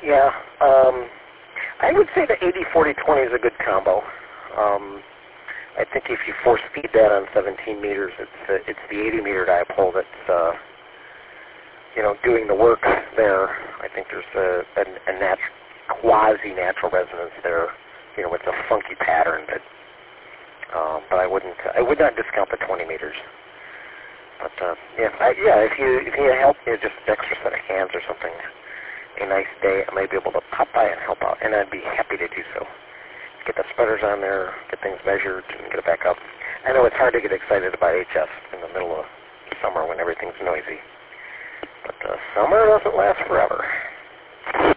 Yeah. I would say the 80-40-20 is a good combo. I think if you force feed that on 17 meters, it's the 80 meter dipole that's doing the work there. I think there's a quasi-natural resonance there. It's a funky pattern, but I would not discount the 20 meters. But if you help me just an extra set of hands or something, a nice day, I might be able to pop by and help out, and I'd be happy to do so. Get the spreaders on there, get things measured, and get it back up. I know it's hard to get excited about HF in the middle of summer when everything's noisy, but summer doesn't last forever.